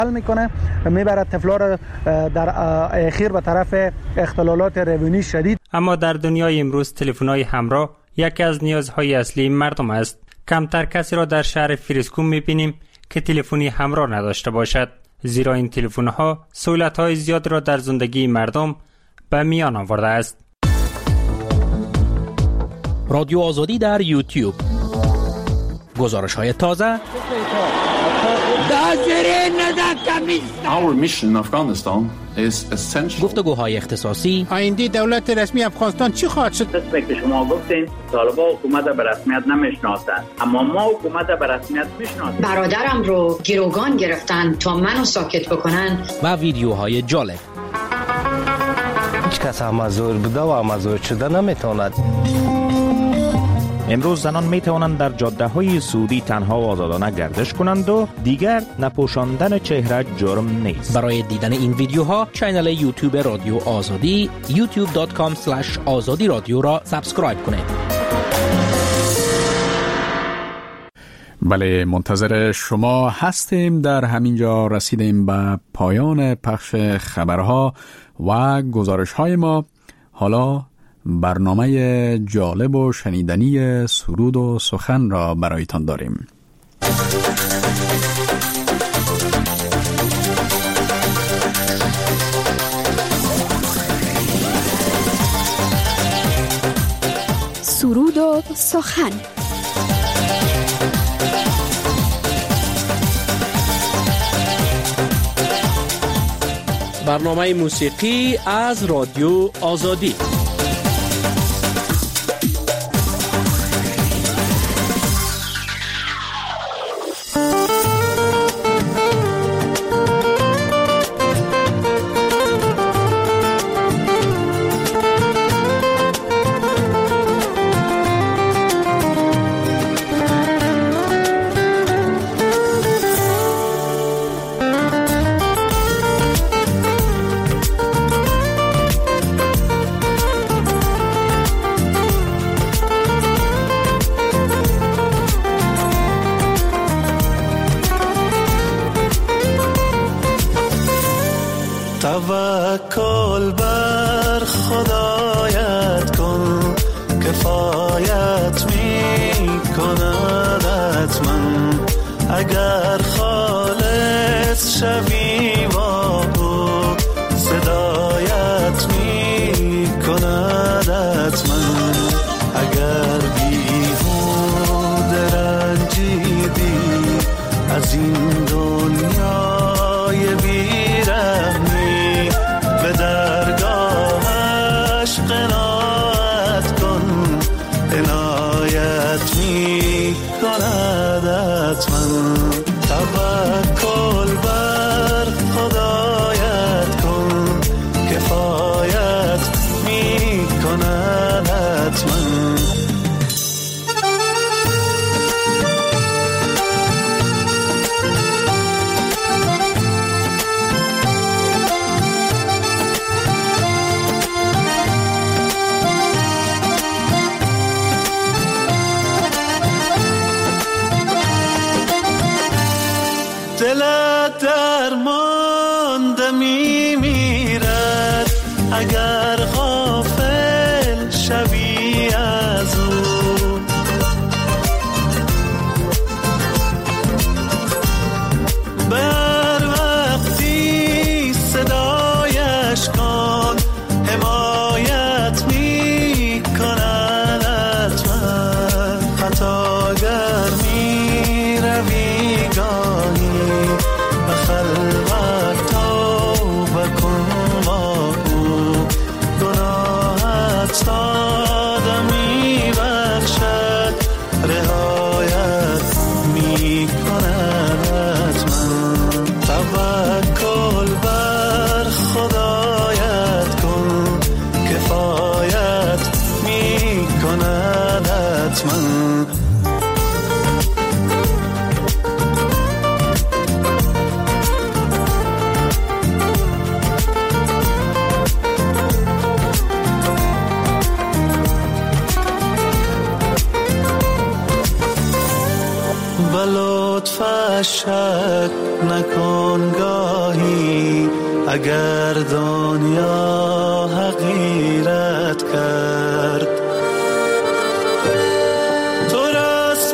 میکنه، میبرد طفلا را در اخیر به طرف اختلالات روانی شدید. اما در دنیای امروز تلفن‌های همراه یکی از نیازهای اصلی مردم است. کمتر کسی را در شهر فریسکو میبینیم که تلفنی همراه نداشته باشد، زیرا این تلفن‌ها سهولت‌های زیاد را در زندگی مردم به میان آورده است. رادیو آزادی در یوتیوب، گزارش‌های تازه، Our mission in Afghanistan is essential. گفتگوهای اختصاصی. آینده دولت رسمی افغانستان چی خواهد شد؟ مثل که شما گفتین طالبان حکومت به رسمیت نمیشناسند، اما ما حکومت به رسمیت میشناسیم. برادرم رو گروگان گرفتن تا منو ساکت بکنن. و ویدیوهای جالب. هیچ کس امازور بوده و امازور شده نمیتواند. امروز زنان می توانند در جاده‌های سعودی تنها و آزادانه گردش کنند و دیگر نپوشاندن چهره جرم نیست. برای دیدن این ویدیوها کانال یوتیوب رادیو آزادی youtube.com/azadi رادیو را سابسکرایب کنید. بله، منتظر شما هستیم. در همینجا رسیدیم به پایان پخش خبرها و گزارش‌های ما. حالا برنامه جالب و شنیدنی سرود و سخن را برایتان داریم. سرود و سخن. برنامه موسیقی از رادیو آزادی. توکل بر خدایت کن، کفایت می کند حتما. اگر خالص شوی با او صدایت می کند حتما. اگر بیهوده رنجیدی از این دنیای بیرحمی، به درگاهش قناعت کن، عنایت می کند حتما. توکل بر خدایت کن، کفایت می کند حتما. دلت درمانده می میرد اگر غافل شوی از او. بر وقتی صدایش کن، حمایت می کند حتما. خطاگر می روی گاهی به خلوت توبه کن با او، اگر دنیا حقیرت کرد. تو رسم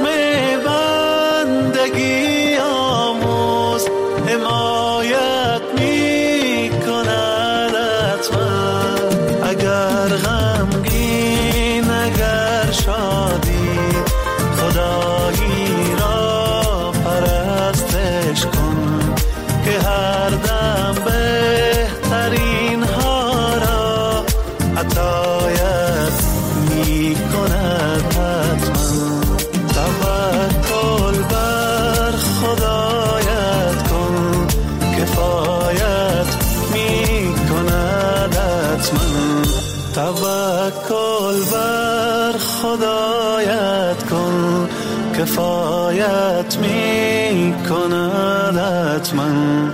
بندگی آموز، حمایت می کند حتما. اگر غمگین اگر شادی، خدایی را پرستش کن که هر دم بهترین ها را عطایت می کند حتما. توکل بر خدایت کن، کفایت می کند حتما. توکل بر خدایت کن، کفایت می کند حتما.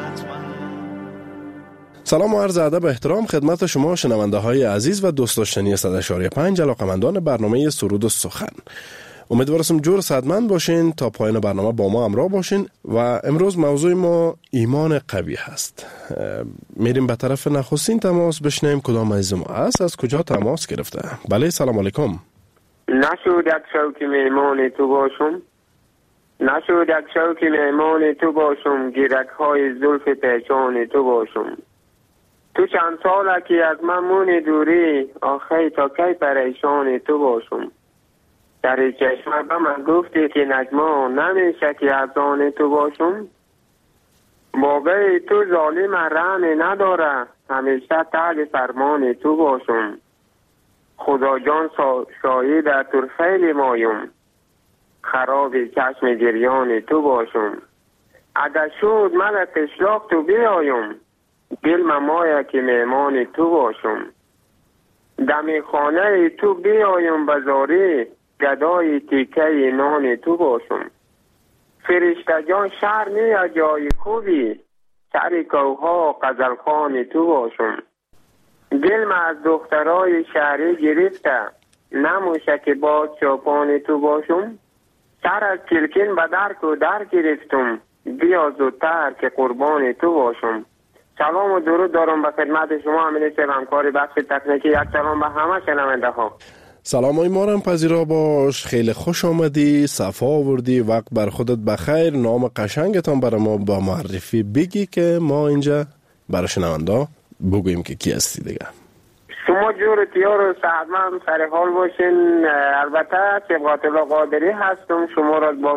سلام و عرض ادب و احترام خدمت شما شنونده های عزیز و دوست داشتنی 100.5 علاقمندان برنامه سرود و سخن. امیدوارم جور صحتمند باشین، تا پایان برنامه با ما همراه باشین. و امروز موضوع ما ایمان قوی هست. میریم به طرف نخستین تماس بشنیم کدام عزیز ما هست، از کجا تماس گرفته. بله سلام علیکم. نشود یک شوکی میمان تو باشم، نشود یک شوکی میمان تو باشم، گیرک های زلف پیچان تو باشم. تو چند ساله که از من مونی دوری، آخی تا کی پریشان تو باشم. در چشم به من گفتی که نجما نمیشه که از آن تو باشم. بابای تو ظالم رحمی نداره، همیشه تحت فرمان تو باشم. خدا جان شاهد تو خیلی مایم، خراب چشم گریان تو باشم. اگر شد من قشلاق تو بیایم، دل ممایه که میمان تو باشم. دمی خانه تو بیایم بزاری، گدای تیکه نان تو باشم. فرشته جان شهر نیا جای خوبی، سر کوها غزلخوان تو باشم. دل ما از دخترای شهری گرفته، نموشه که باز چاپان تو باشم. سر از کلکین به درک و در گرفتم، بیا زودتر که قربان تو باشم. سلام و درود دارم به خدمت شما امین همکار بخش تکنیکی. یک سلام به همه شنونده ها. سلام های ما را پذیرا باش. خیلی خوش آمدی، صفا آوردی، وقت بر خودت بخیر. نام قشنگتان برای ما با معرفی بگی که ما اینجا برای شنونده بگوییم که کی هستی دیگه. شما جور تیار و صحتمند سر حال باشین. البته سبقات الله قادری هستم، شما را با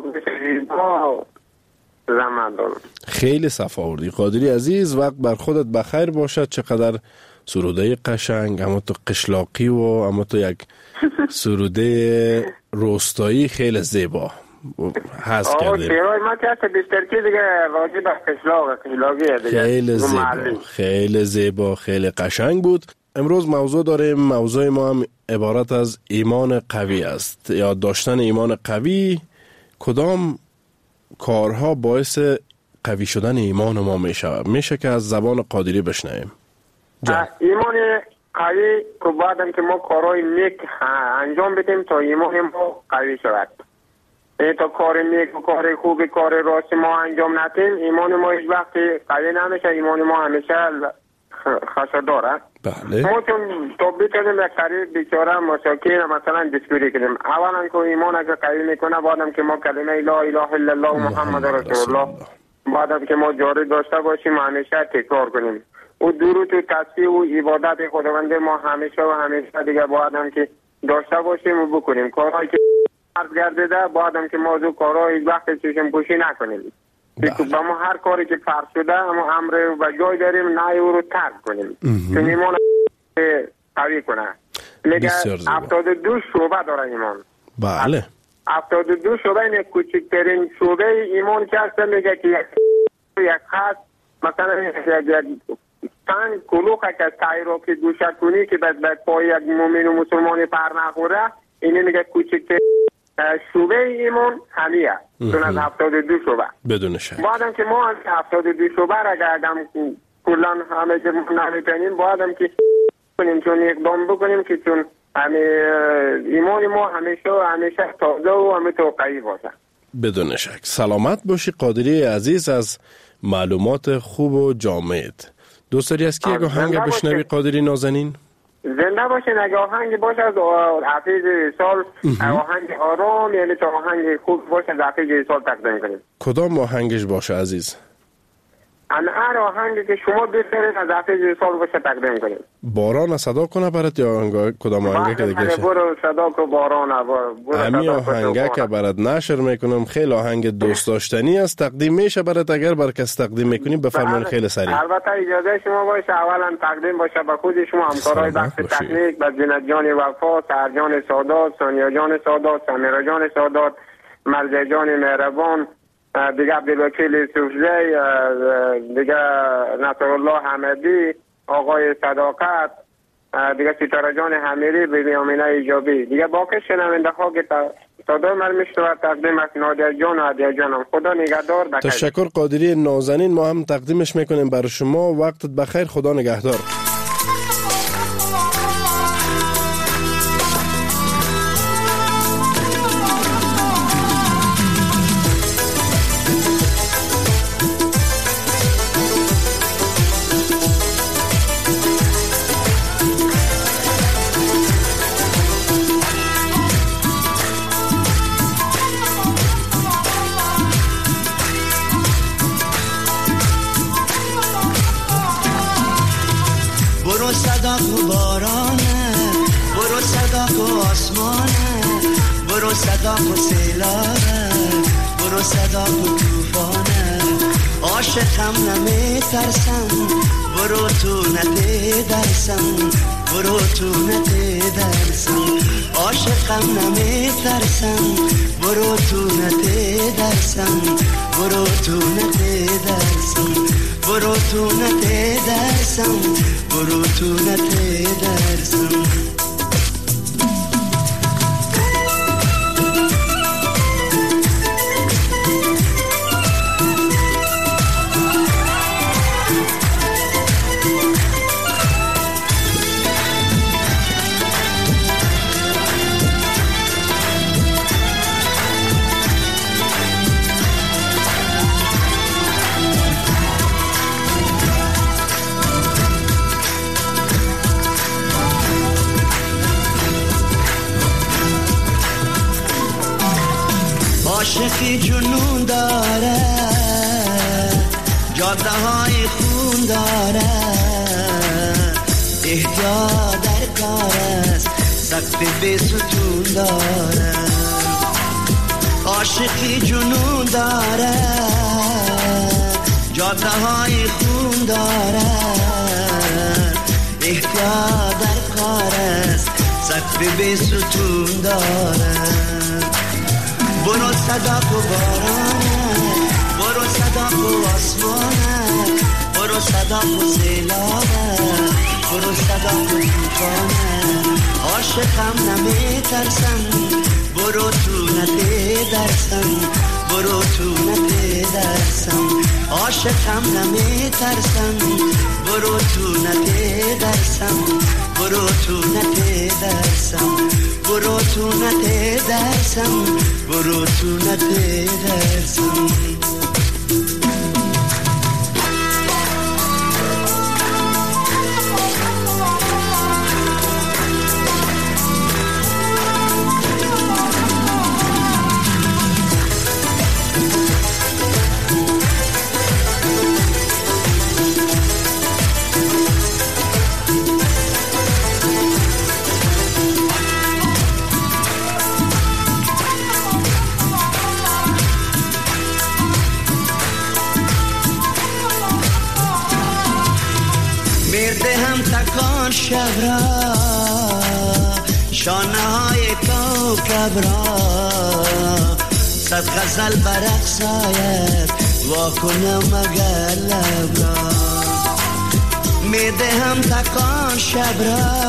زمان دارم. خیلی صفا آوردی قادری عزیز، وقت بر خودت بخیر باشد. چقدر سروده قشنگ، اما تو قشلاقی و اما تو یک سروده روستایی خیلی زیبا هست کردیم. ما که بیشتر که دیگه راجع به قشلاقی دیگه خیلی زیبا، خیلی زیبا، خیلی قشنگ بود. امروز موضوع داریم. موضوع ما هم عبارت از ایمان قوی است یا داشتن ایمان قوی. کدام کارها باعث قوی شدن ایمان ما میشه که از زبان قادری بشنویم. ایمان قوی که بعدم که ما کارهای نیک انجام بدیم تا ایمان ما قوی شود. تا کار نیک و کار خوب کار راست ما انجام ندیم، ایمان ما هیچ وقت قوی نمیشه. ایمان ما همیشه خسارت. بله. ما چون تا بتونیم یک طریق بیچاره مساکین مثلا دستوری کنیم. اولا که ایمان اگر قوی میکنه، بعدم که ما کلمه لا اله الا الله محمد رسول الله، بعدم که ما جاری داشته باشیم، همیشه تکرار کنیم. و درود و تسبیح و عبادت خداوند ما همیشه و همیشه دیگه بعدم که داشته باشیم و بکنیم. کارهایی که فرض گردیده بعدم که ما دو کارهای وقت چشم پوشی نکنیم. به ما هر کاری که فرض شده اما امر و جای داریم نهی او رو ترک کنیم. چون ایمان قوی کنه. میگه 72 شعبه داره ایمان. بله. 72 شعبه این کوچکترین شعبه ایمان که هست. میگه که یک خط مثلا یک تن کلوخه که تایی رو که گوشه کنی که به پای یک مومن و مسلمانی پر نخوره، اینه میگه کوچکترین شعبه ایمان همیه. چون از 72 شعبه بدون شک. بعدم که ما از 72 شعبه را گردم کلان همه که نمیتونیم بعدم که کنیم، چون اقدام بکنیم که چون ایمان ما همیشه تازه و همه توقعی باشه. بدون شک. سلامت باشی قادری عزیز از معلومات خوب و جامعت. دوست داری از کی یک آهنگ بشنوی قادری نازنین؟ زنده باشین. اگه آهنگ باشه از حفیظ وصال، آهنگ آرام، یعنی تا آهنگ خوب باشه از حفیظ وصال تقدیم کنیم. کدام آهنگش باشه عزیز؟ هر آهنگی که شما دوست دارید از حفیظ وصال باشه تقدیم کنیم. باران صدا کنه برات یا کدام آهنگ که دیگه شه؟ برو صدا کو باران. همین آهنگه که برات نشر میکنم خیلی آهنگ دوست داشتنی است، تقدیم میشه برات. اگر بر کس تقدیم میکنی بفرمایید خیلی سریع. البته اجازه شما باشه اولا تقدیم باشه به خود شما، همکارای بخش تکنیک، به زینت جان وفا، سهر جان سادات، سونیا جان سادات، سمیرا جان سادات، مرزا جان مهربان، دیگه عبدالوکیل سوفزی، دیگه نصرالله حمدی، آقای صداقت، دیگه ستاره جان حمیری، بیبی آمینه ایجابی، دیگه باقی شنونده ها که صدای من میشنوه تقدیم از نادر جان و عدیه جانم. خدا نگهدار. بخیر. تشکر قادری نازنین، ما هم تقدیمش میکنیم برای شما. وقتت بخیر، خدا نگهدار. صدا کو بارانه، برو صدا کو آسمانه، برو صدا کو سیلابه، برو صدا کو توفانه. عاشقم نمیترسم، برو تو نترسم، برو تو نترسم. عاشقم نمیترسم، برو تو نترسم، برو تو نترسم، برو تو نترسم، برو تو نترسم. عاشقی جنون داره، جاده های خون داره، احتیاط در کار است، سقف بی ستون داره. عاشقی جنون داره، جاده های خون داره، احتیاط در کار است، سقف بی ستون داره. برو صدا کو بارانه، برو صدا کو آسمانه، برو صدا کو سیلابه، برو صدا کو توفانه. عاشقم نمیترسم، برو تو نترسم، برو تو نترسم. عاشقم نمیترسم، برو تو نترسم، برو تو نترسم، برو تو نترسم، برو تو نترسم. میردهم تکان شب را، شانه های کوکب را، صد غزل برقص آید واکنم مگر لب را. میدهم تکان شب را،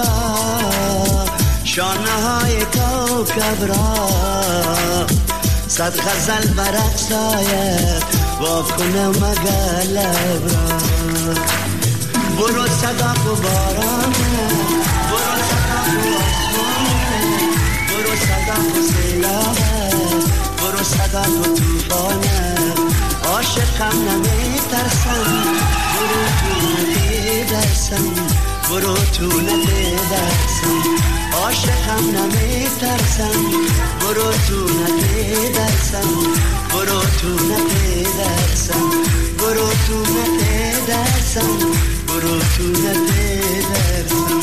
شانه های کوکب را، صد غزل برقص آید واکنم مگر لب را. برو صدا کو بارانه، برو صدا کو آسمانه، برو صدا کو سیلابه، برو صدا کو توفانه. عاشقم نمیترسم، برو تو تو نترسم عاشقم نمیترسم برو تو نترسم برو تو نترسم برو تو نترسم برو تو نترسم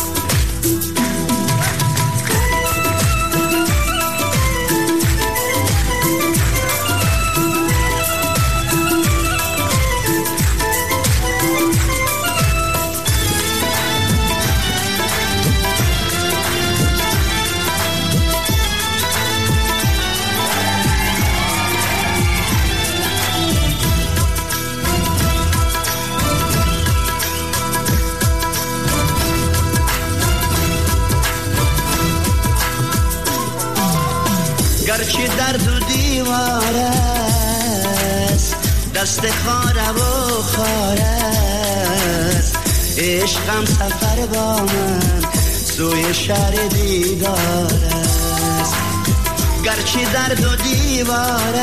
گرچه درد و دیوار است دست خاره و خاره است عشقم سفر با من سوی شهر دیدار است گرچه درد و دیوار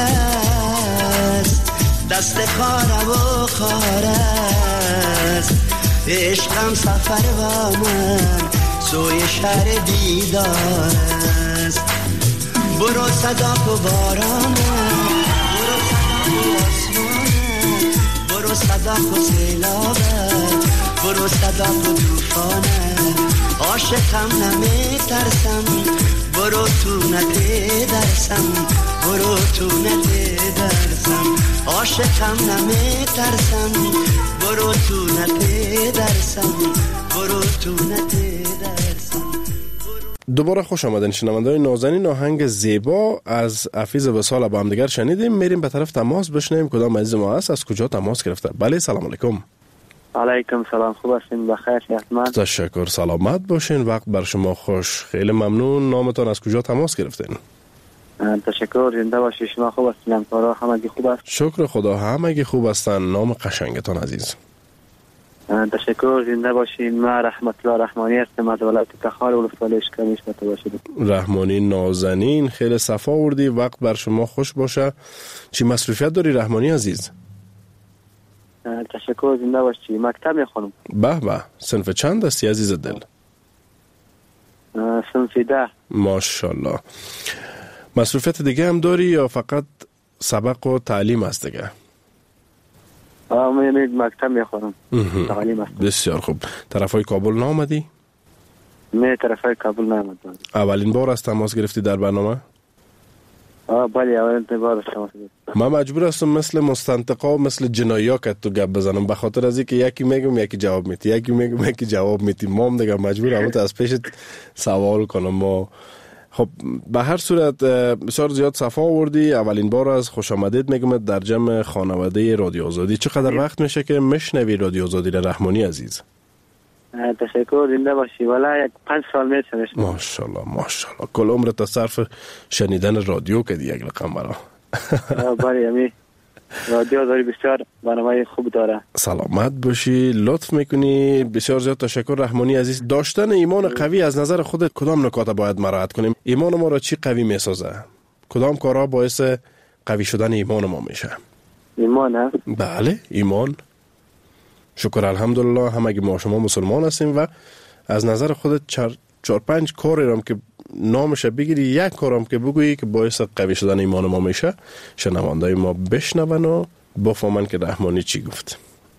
است دست خاره و خاره است عشقم سفر با من سوی شهر دیدار است برو صداق و بارانه برو صداق و آسمانه برو صداق و سیلابه برو صداق و توفانه عاشقم نمیترسم برو تو نترسم برو تو نترسم عاشقم نمیترسم برو تو نترسم برو تو نترسم. دوباره خوش آمدین شنونده‌های نازنین. آهنگ زیبا از حفیظ وصال با هم دیگر شنیدیم. میریم به طرف تماس بشنویم کدام عزیز ما هست، از کجا تماس گرفته. بله سلام علیکم. علیکم سلام، خوب هستین؟ بخیر حتما. تشکر، سلامت باشین، وقت بر شما خوش. خیلی ممنون. نامتان از کجا تماس گرفتین؟ تشکر، زنده باشی. شما خوب هستین؟ همکارا همگی خوب است؟ شکر خدا همگی خوب هستن. نام قشنگتان عزیز؟ تشکر، زنده باشین. ما رحمت الله رحمانی هستم از ولایت تخار ولسوالی اشکالیش باشید. رحمانی نازنین، خیلی صفا آوردی. وقت بر شما خوش باشه. چی مصروفیت داری رحمانی عزیز؟ تشکر، زنده باشی. مکتب میخونم. به به، صنف چند هستی عزیز دل؟ صنف 10. ماشاءالله. مصروفیت دیگه هم داری یا فقط سبق و تعلیم است دیگه؟ من مکتب میخونم. تعلیم است. بسیار خوب. طرفای کابل نامدی؟ نه، طرفای کابل نامدم. اولین بار از تماس گرفتی در برنامه؟ بله، اولین بار از تماس گرفتم. من مجبور هستم مثل مستنطقا و مثل جنایا که تو گپ بزنم، به خاطر از اینکه یکی میگم یکی جواب میدی، یکی میگم یکی جواب میدی. ما دیگه مجبورم از پیشت سوال کنم. ما خب به هر صورت بسیار زیاد صفا آوردی. اولین بار از خوش آمدید میگم در جمع خانواده رادیو آزادی. چقدر وقت میشه که میشنوی رادیو آزادی رحمانی عزیز؟ تشکر، زنده باشی. والا 5 سال میشه. ماشاءالله ماشاءالله. کل عمرت صرف شنیدن رادیو کردی یک رقم برا. بله، امی رادیو داری بسیار برنامه خوب داره. سلامت باشی، لطف میکنی. بسیار زیاد تشکر رحمانی عزیز. داشتن ایمان قوی از نظر خودت کدام نکات باید مراعات کنیم؟ ایمان ما را چی قوی میسازه؟ کدام کارها باعث قوی شدن ایمان ما میشه؟ ایمان؟ بله، ایمان. شکر الحمدلله همگی ما شما مسلمان هستیم و از نظر خودت 4-5 کاری رام که نامش بگیری، یک کارم که بگویی که باعث قوی شدن ایمان ما میشه، شنوندای ما بشنون و بفهمن که رحمانی چی گفت.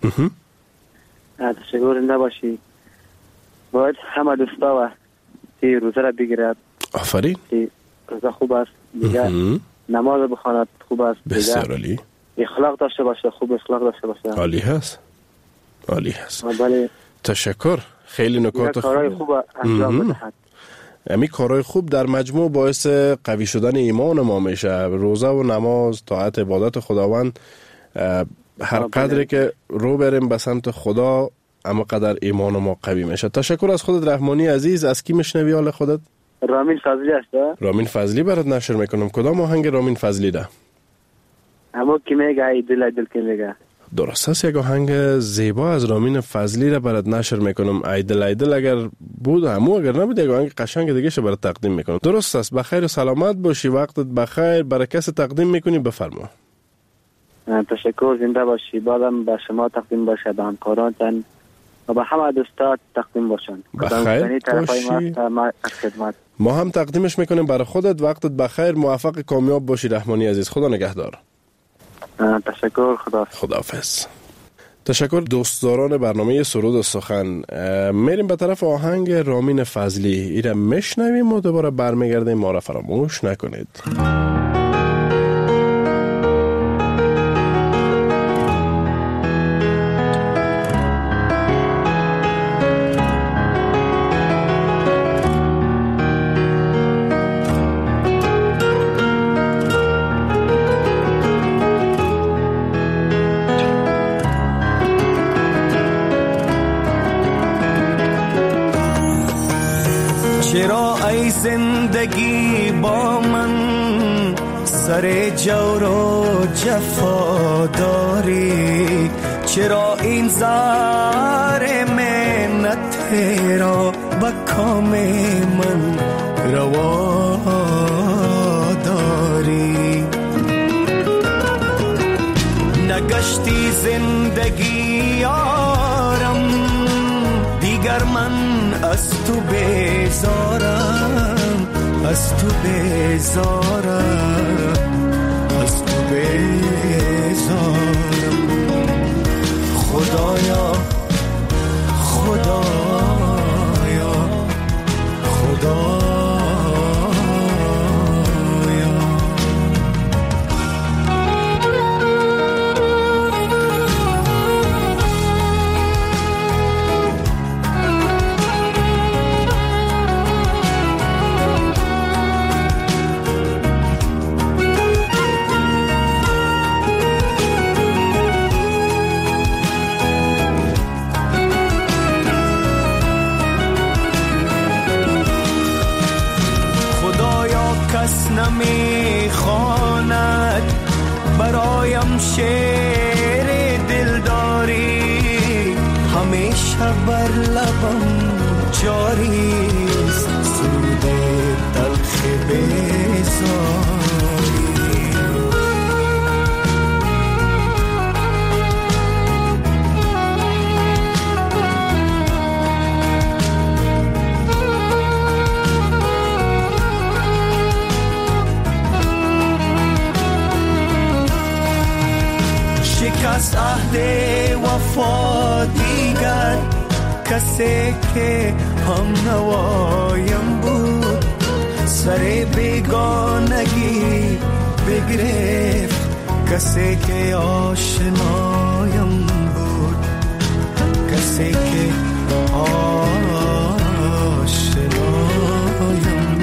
تشکر، زنده باشی. باید همه دوستا و تی روزه را بگیرد. آفرین. تی روزه خوب است دیگه. نماز بخواند خوب است دیگه. بسیار عالی. اخلاق داشته باشه، خوب اخلاق داشته باشه. عالی هست، عالی هست. بله. تشکر. خیلی نکات کارهای خوب انجام بدهد. امی کارهای خوب در مجموع باعث قوی شدن ایمان ما میشه. روزه و نماز، طاعت عبادت خداوند، هر قدری که رو بریم به سمت خدا اما قدر ایمان ما قوی میشه. تشکر از خودت رحمانی عزیز. از کی میشنوی حال خودت؟ رامین فضلی است. رامین فضلی برات نشر میکنم. کدام آهنگ رامین فضلی ده؟ همون که میگه ای دل که میگه. درست است. یک آهنگ زیبا از رامین فضلی را برات نشر میکنم. ای دل اگر بود همو، اگر نبود یک آهنگ قشنگ دیگه ش برات تقدیم میکنم. درست است. بخیر و سلامت باشی. وقتت بخیر. برای کسی تقدیم میکنی بفرما. تشکر، زنده باشی. بعدم به شما تقدیم باشه، به همکارانتان و به همه دوستات تقدیم باشن. بخیر باشی. ما هم تقدیمش میکنیم برای خودت. وقتت بخیر، موفق کامیاب باشی رحمانی عزیز. خدا نگهدار. تشکر. خداحافظ. تشکر دوستداران برنامه سرود و سخن. میریم به طرف آهنگ رامین فضلی. ایره میشنویم و دوباره برمیگردیم. ما را فراموش نکنید. چرا ای زندگی با من سر جور و جفا داری؟ چرا این زار منت را به کام من روا داری؟ نگشتی زندگی یارم دیگر، من از تو بیزارم، از تو بیزارم، از تو بیزارم. خدایا خدایا خدایا. کس نمی خواند برایم شعر دلداری، همیشه بر لبم جاری است سرود تلخ بیزاری. شکست عهد وفا دیگر، کسی که هم نوایم بود سر بیگانگی بگرفت، کسی که آشنایم بود، کسی که آشنایم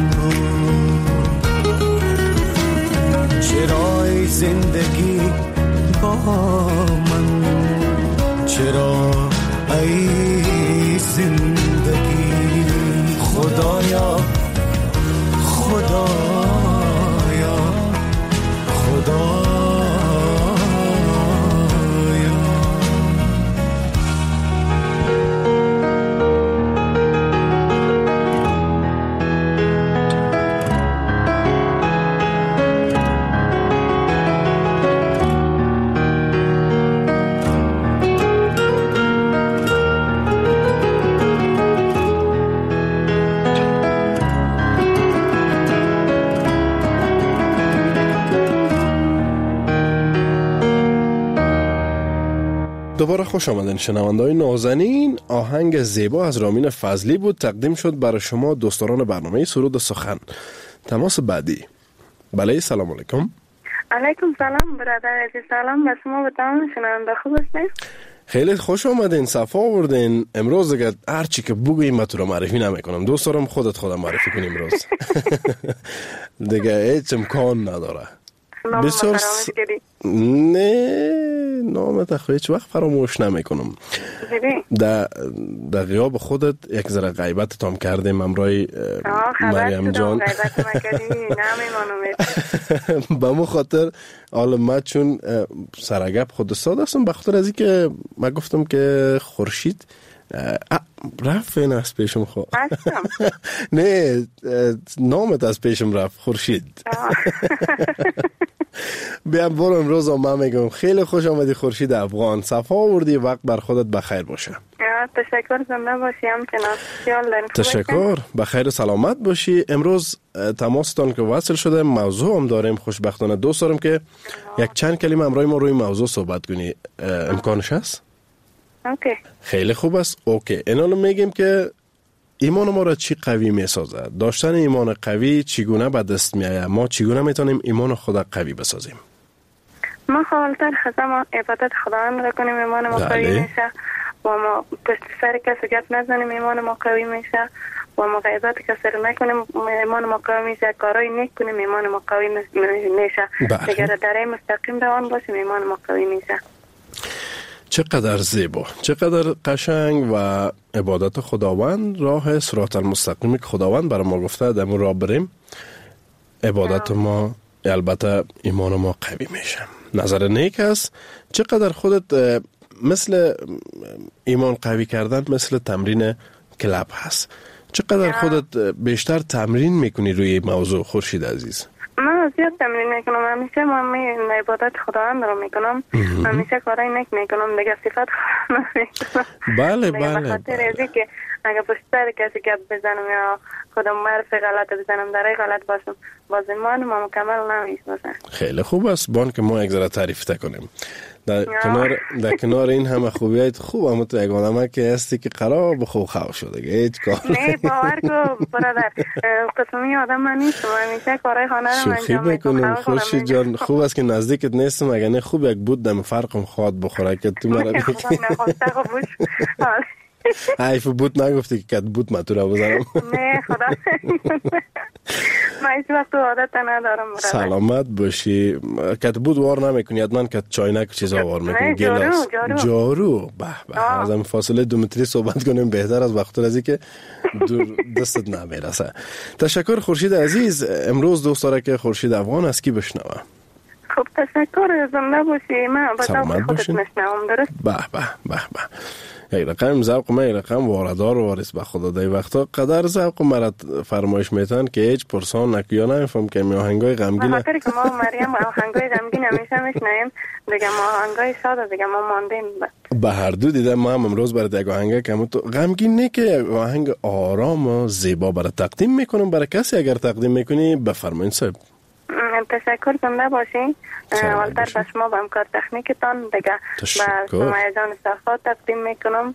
بود. چرای زندگی با من، چرا ای زندگی؟ خدایا خدایا خدایا. دوباره خوش آمدین شنونده‌های نازنین. آهنگ زیبا از رامین فضلی بود، تقدیم شد برای شما دوستان برنامه سرود و سخن. تماس بعدی. بله، سلام علیکم. علیکم سلام برادر عزیز. سلام به شما و تمام شنونده. خوب هستین؟ خیلی خوش آمدین، صفا آوردین. امروز دیگه هر چی که بگوییم من تو رو معرفی نمیکنم. دوست دارم خودت معرفی کنیم امروز. دیگه هیچ امکان نداره. بسیار نه نامت اخو هیچ وقت فراموش نمیکنم. در غیاب خودت یک ذره غیبت هم کردیم امرای مریم جان. به مو خاطر حالا من چون سرگپ خود ساده هستم، به خاطر از این که من گفتم که خورشید رفت این از پیشم خود نه نامت از پیشم رفت خورشید. بیام برو امروز من میگم خیلی خوش آمدی خورشید افغان. صفا آوردی، وقت بر خودت بخیر باشه. تشکر، زنده باشی. همچنان خیال داریم. تشکر، بخیر و سلامت باشی. امروز تماستان که وصل شده موضوع هم داریم. خوشبختانه دوست دارم که یک چند کلمه همراه ما روی موضوع صحبت کنی. امکانش هست؟ اوکی. خیلی خوب است. اوکی. اینا رو میگیم که ایمان ما را چی قوی میسازه؟ داشتن ایمان قوی چگونه به دست میآید؟ ما چگونه میتونیم ایمان خود قوی بسازیم؟ ما خالتر خزم عبادت خداوند را کنیم، ایمان ما قوی میشه. و ما پشت سر کسی گپ نزنیم، ایمان ما قوی میشه. و ما غیبت کسی را نکنیم، ایمان ما قوی میشه. کارای نیک کنیم، ایمان ما قوی میشه. اگر در مستقیم روان باشیم، ایمان ما قوی میشه. چقدر زیبا، چقدر قشنگ. و عبادت خداوند راه صراط المستقیم که خداوند برای ما گفته در راه بریم، عبادت ما البته ایمان ما قوی میشه. نظر نیک است. چقدر خودت مثل ایمان قوی کردن مثل تمرین کلاب هست. چقدر خودت بیشتر تمرین میکنی روی موضوع خورشید عزیز؟ من زیاد تمرین میکنم. همیشه من عبادت خداوند رو میکنم. همیشه کارای نیک میکنم. دیگه صفت نمیکنم. بله بله. بخاطر ازی که اگه پشت سر کسی گپ بزنم یا خودم حرف غلط بزنم، در غلط باشم، باز ایمان ما مکمل نمیشه. خیلی خوب است بان که ما یک ذره تعریف کنیم. در کنار این همه خوبیات خوب، اما تو یک آدمه که هستی که قرار به خوب خواه شده هیچ کار نه. باور کو برادر، قسمی آدم من نیستم. همیشه کارهای خانه رو انجام میکنم. خورشید جان خوب است که نزدیکت نیستم. اگر نه خوب یک بود دم فرقم خواد بخوره که تو مرا بگی حیف بود نگفتی که کت بود ما تو را بزنم. نه خدا من هیچ وقت عادت ندارم. سلامت باشی. کت بود وار نمیکنی؟ حتما کت چاینک چیزا وار میکنی؟ گلاس جارو. به از هم فاصله 2 متری صحبت کنیم بهتر از وقت رازی که دستت نمیرسه. تشکر خورشید عزیز. امروز دوست داره که خورشید افغان از کی بشنوه؟ خب تشکر، زنده باشی. من با ذوق خودت میشنوم. درست؟ به یک رقم ذوق ما، یک رقم واردار و وارث به خدا. دی وقتا قدر ذوق مرا فرمایش میتن که هیچ پرسان نکیا نمیفهم که می آهنگای غمگین. بخاطر که ما مریم آهنگای غمگین همیشه میشنویم، دیگه ما آهنگای شاد دیگه ما ماندیم. به هر دو دیدم ما هم امروز برای یک آهنگ که تو غمگین نه که آهنگ آرام و زیبا برای تقدیم میکنم. برای کسی اگر تقدیم میکنی بفرمایید صاحب. تشکر، زنده باشین. والتر به شما به امکار تکنیکتان دیگه به شما جان صفات تقدیم میکنم.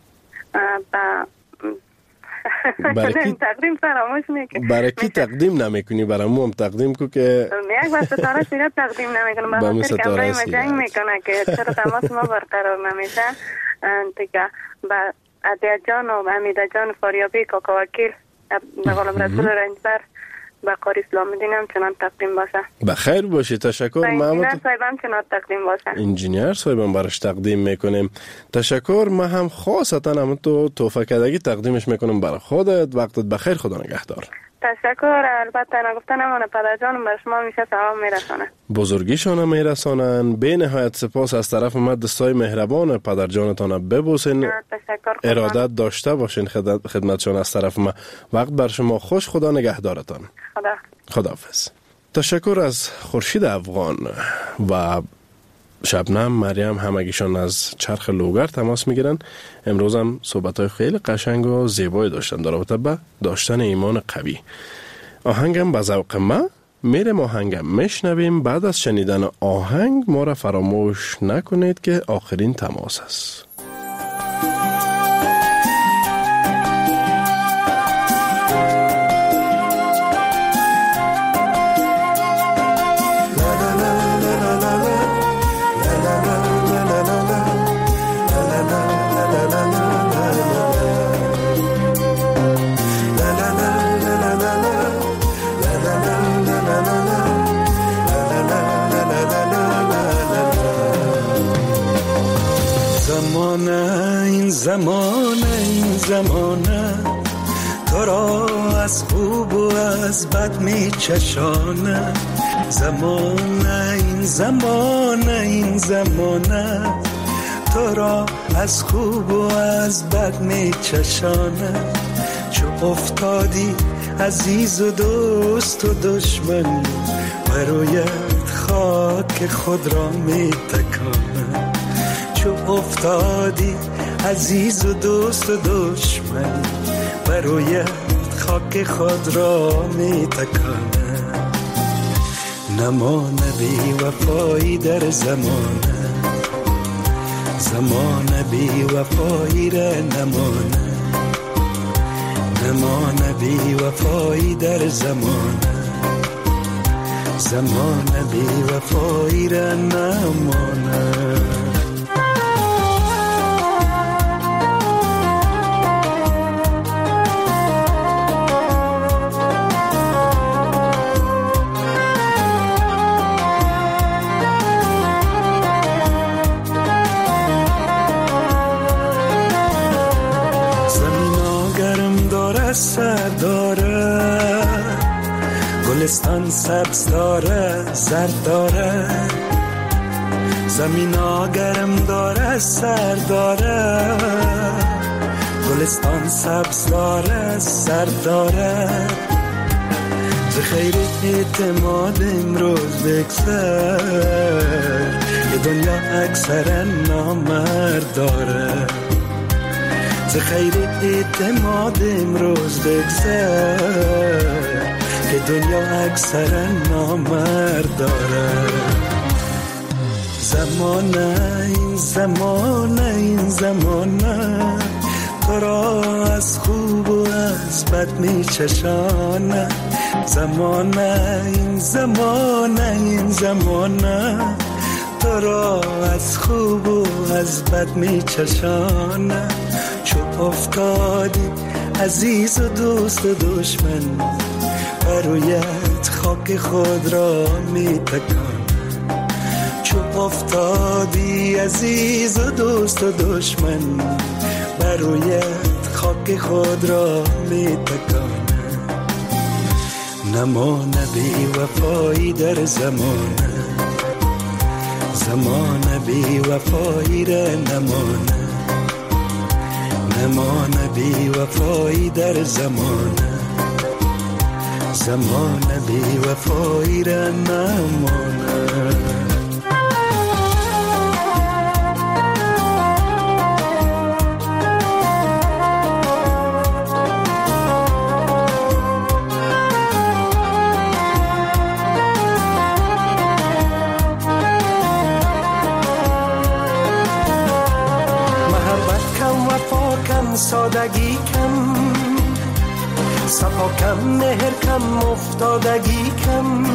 تقدیم فراموش میکنم. برای کی تقدیم نمیکنی؟ برای مو هم تقدیم کو که یک بار ستاره سیرت تقدیم نمیکنم. به خاطر که امرای ما جنگ میکنه که چرا تماس ما برقرار نمیشه. دیگه به عدیه جان و امیده جان فاریابی کاکا وکیل نقالم رسول رنجبر با قاری اسلام دین هم چنان تقدیم باشه. بخیر باشی. تشکر. انجینیر صاحبم چنان تقدیم باشه. انجینیر صاحبم براش تقدیم میکنیم. تشکر. ما هم خاصتا هم تو تحفه کدگی تقدیمش میکنم برای خودت. وقتت بخیر. خدا نگهدار. تشکر. البته نگفتن امانه پدر جانم بر شما میشه سلام میرسانه. بزرگیشان میرسانن. به نهایت سپاس از طرف ما. دستای مهربان پدر جانتان ببوسین. ارادت داشته باشین خدمتشان از طرف ما. وقت بر شما خوش. خدا نگهدارتان. خداحافظ. تشکر از خورشید افغان و شبنم مریم، همگیشان از چرخ لوگر تماس میگیرن. امروز هم صحبت‌های خیلی قشنگ و زیبایی داشتن در رابطه با داشتن ایمان قوی. آهنگم به ذوق ما میریم. آهنگم میشنویم. بعد از شنیدن آهنگ ما را فراموش نکنید که آخرین تماس است. زمانه تو را از خوب و از بد می چشانه. این زمانه تو را از خوب و از بد می چشانه. چو افتادی عزیز و دوست و دشمن، برویت خاک خود را می تکانه. چو افتادی عزیز و دوست و دشمن برای خاک خود را می تکانه. نمانه بی وفایی در زمانه، زمانه بی وفایی را نمانه، نمانه بی وفایی در زمانه، زمانه بی وفایی را نمانه. سر داره گلستان، سبز داره زرد داره، زمین ها گرم داره سر داره، گلستان سبز داره زرد داره. ز خیر اعتماد امروز بگذر یه دنیا اکثر نامرد داره. ز خیر اعتماد امروز بگذر که دنیا اکثر نامرد داره. زمانه این زمانه این زمانه تو را از خوب و از بد می چشانه. زمانه این زمانه این زمانه تو را از خوب و از بد می چشانه. چو افتادی عزیز و دوست و دشمن برویت خاک خود را می تکانه. چو افتادی عزیز و دوست و دشمن برویت خاک خود را می تکانه. نمانه بی وفایی در زمانه، زمانه بی وفایی را نمانه، نمانه بی وفایی در زمانه، زمانه بی وفایی را نمانه. سادگی کم، صفا کم، مهر کم، افتادگی کم،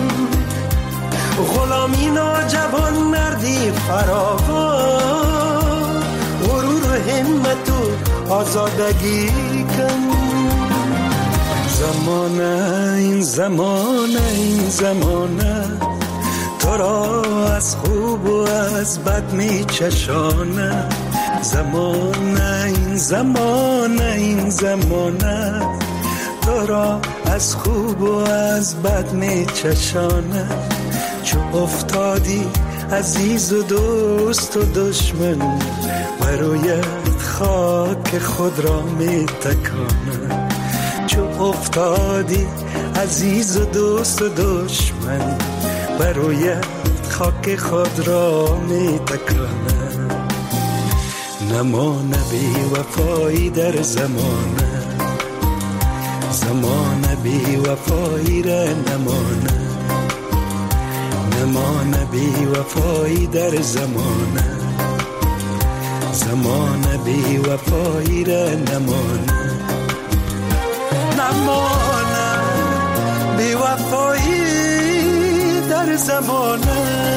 غلامی ناجوان مردی فراوان، غرور و همت و آزادگی کم. زمانه این زمانه این زمانه تو را از خوب و از بد می چشانه. زمانه این زمانه این زمانه تو را از خوب و از بد می چشانه. چو افتادی عزیز و دوست و دشمن برویت خاک خود را می تکانه. چو افتادی عزیز و دوست و دشمن برویت خاک خود را می تکانه. نمانه بی وفایی در زمانه، زمانه بی وفایی را نمانه، نمانه بی وفایی در زمانه، زمانه بی وفایی را نمانه، نمانه بی وفایی در زمانه.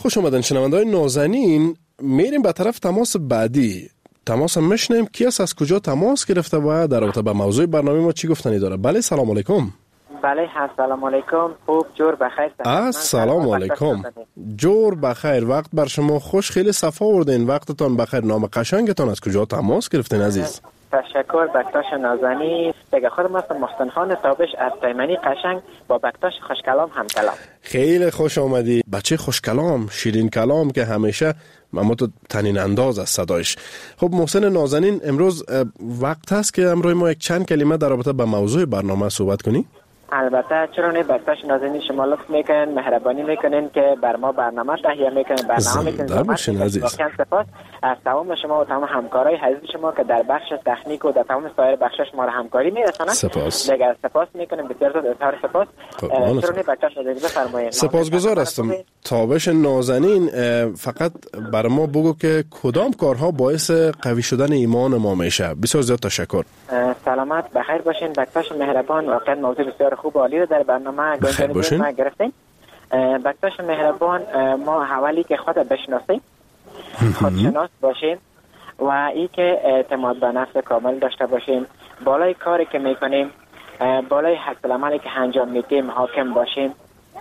خوش آمدن شنونده‌های نازنین. میریم به طرف تماس بعدی. تماس هم میشنیم کی از کجا تماس گرفته و در رابطه با موضوع برنامه ما چی گفتنی داره. بله سلام علیکم. بله سلام علیکم. خوب جور بخیر. سلام علیکم. جور بخیر. وقت بر شما خوش. خیلی صفا آوردین. وقتتان بخیر. نام قشنگتان از کجا تماس گرفتین عزیز؟ تشکر. بکتاش نازنی. دیگه خودم هستم محسن خان تابش از تیمنی قشنگ با بکتاش خوشکلام هم کلام. خیلی خوش آمدی. بچه خوشکلام، شیرین کلام که همیشه اما تو تنین انداز از صدایش. خب محسن نازنین، امروز وقت هست که امروز ما یک چند کلمه در رابطه با موضوع برنامه صحبت کنیم؟ البته چرا نه. بکتاش نازنین شما لطف میکنین، مهربانی میکنین که بر ما برنامه تهیه میکنین، برنامه میکنین. واقعا سپاس از تمام شما و تمام همکارای عزیز شما که در بخش تکنیک و در تمام سایر بخشش ما را همکاری میرسونن. سپاس. دیگه سپاس میکنیم، بسیار زیاد اظهار سپاس. چرا نه بکتاش نازنین بفرمایید. سپاسگزار هستم. تابش نازنین، فقط بر ما بگو که کدام کارها باعث قوی شدن ایمان ما میشه. بسیار زیاد تشکر. سلامت بخیر باشین. بکتاش مهربان، واقعا موضوع بسیار خوب و عالی رو در برنامه گنجانید گرفتین. بکتاش مهربان، ما حوالی که خود بشناسیم، خودشناس باشیم و ای که اعتماد به نفس کامل داشته باشیم، بالای کاری که میکنیم، بالای حق العملی که انجام میدیم حاکم باشیم،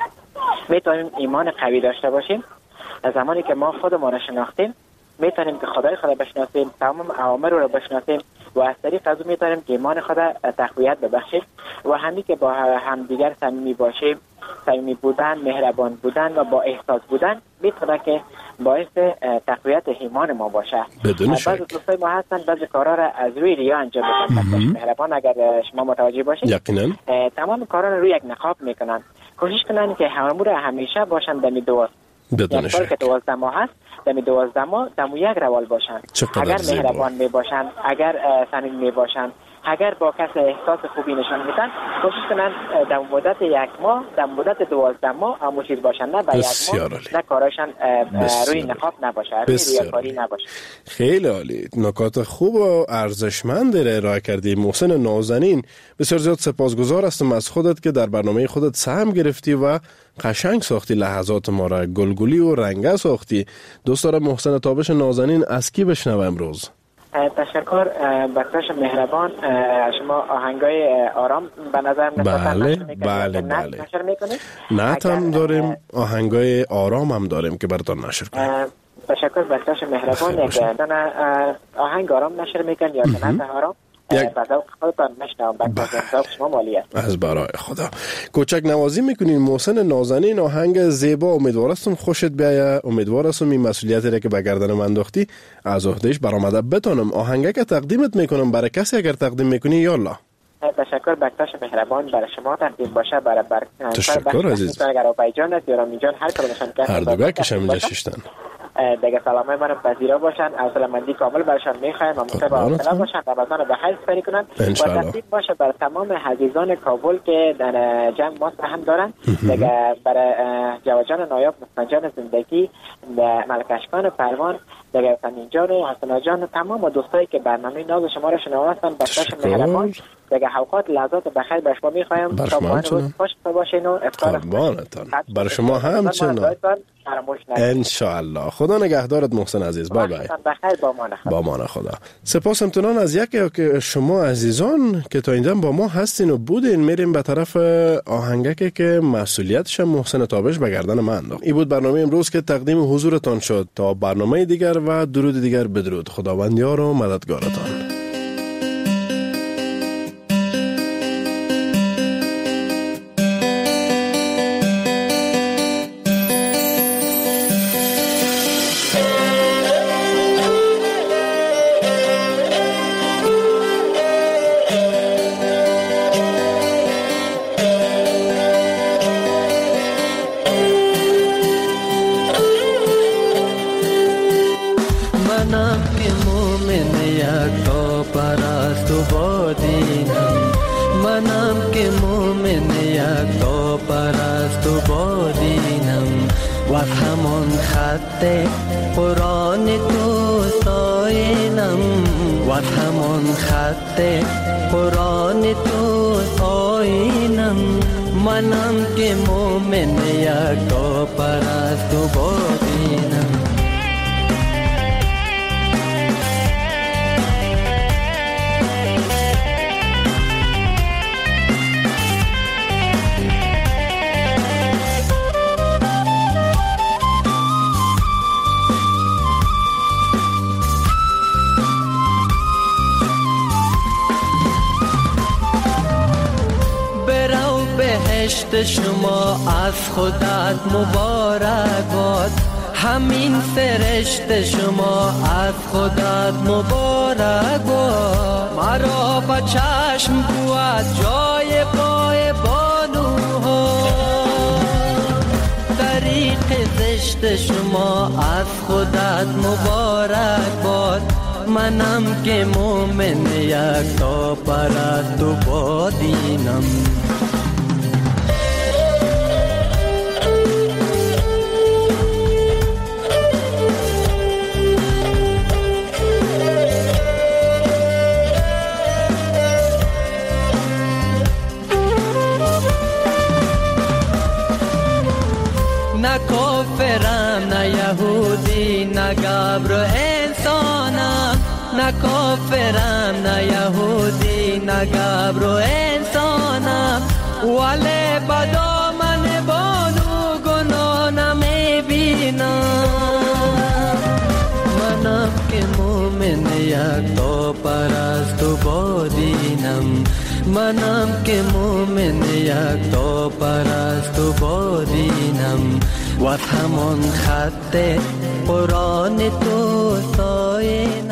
میتونیم ایمان قوی داشته باشیم. زمانی که ما خودمون رو شناختیم میتونیم که خدای خدا بشناسیم، تمام اوامر رو بشناسیم و از طریق از اون میتونیم که ایمان خدا تقویت ببخشیم و همین که با همدیگر صمیمی باشیم، صمیمی بودن، مهربان بودن و با احساس بودن میتونه که باعث تقویت ایمان ما باشه. بدون شک. بعضی دوستای ما هستن بعضی کارا را از روی ریا انجام میدن. مهربان اگر شما متوجه باشید، یقینا تمام کارا را روی یک نقاب میکنن. کوشش کنن که هممون همیشه باشن دمی دوست. بدون شک. که 12 ماه هست دمی 12 ماه دمو یک روال باشن. اگر مهربان می باشن، اگر صمیمی می باشن، اگر با کس احساس خوبی نشان میدن، کوشش کنن در مدت یک ماه، در مدت 12 ماه همون چیز باشن، نه با یک ماه نه کاراشن روی نقاب نباشه، روی ریاکاری نباشه. خیلی عالی. نکات خوب و ارزشمند را ارائه کردی محسن نازنین. بسیار زیاد سپاسگزار هستم از خودت که در برنامه خودت سهم گرفتی و قشنگ ساختی لحظات ما را، گلگلی و رنگه ساختی. دوست دارم محسن تابش نازنین از کی بشنوم امروز؟ تشکر. بکتاش مهربان، شما آهنگای آرام به نظر بله. نشر میکنید؟ نه هم داریم، آهنگای آرام هم داریم که براتون نشر کنیم. تشکر. بکتاش مهربان، یک آهنگ آرام نشر میکن یا نه آرام؟ از برای خدا کوچک نوازی میکنین محسن نازنین. آهنگ زیبا، امیدوارستم خوشت بیایه، امیدوارستم این مسئولیتی را که به گردن من انداختی از عهدهش برآمده بتونم. آهنگی که تقدیمت میکنم برای کسی اگر تقدیم میکنی یالا. تشکر. بکتاش مهربان، برای شما تقدیم باشه، برای تشکر عزیز. اگر آبایجان است یا رامیجان هر کدومشان که هر دو کشم اینجا ششتن دیگه سلامای من پذیرا باشن، عزلمندی کامل برشان میخوایم و مصیب آسلا باشن، رمضان به خیر سپری کنن و تصدیق باشه بر تمام عزیزان کابل که در جمع ما سهم دارن. دیگه برای جواجان نایاب، مصنجان زندگی، ملکشکان پروان، دیگه فنینجان و حسنا جان، تمام دوستایی که برنامه ناز شما را شنوستن، بخشش مهربان، دیگه اوقات لحظات بخیر به شما میخوایم. تا خوش باشین و افطار برای شما همچنان انشاءالله. خدا نگهدارت محسن عزیز. بای بای. با مان خدا. سپاس امتنان از یکی که شما عزیزان که تا اینجا با ما هستین و بودین. میریم به طرف آهنگکی که مسئولیتش محسن تابش به گردن من انداخت. این بود برنامه امروز که تقدیم حضورتان شد. تا برنامه دیگر و درود دیگر بدرود. خداوند یار و مددگارتان. قرآن تو ساینم و همان خط قرآن تو ساینم منم که مومن یکتا پرست و بادی فرشته شما از خودت مبارک باد، همین فرشته شما از خودت مبارک باد. مرا با چشم بود جای پای بانوها، طریق زشت شما از خودت مبارک باد. منم که مومن یک تا پرست و با دینم. نه کافرم نه یهودی نه گبر و انسانم، نه کافرم نه یهودی نه گبر و انسانم، ولی بدا من بانو گناه نمیبینم. منم که مومن یک تا پرست و با دینم، منم که مومن یک تا پرست و با دینم. و همان خط قرآن تو سایه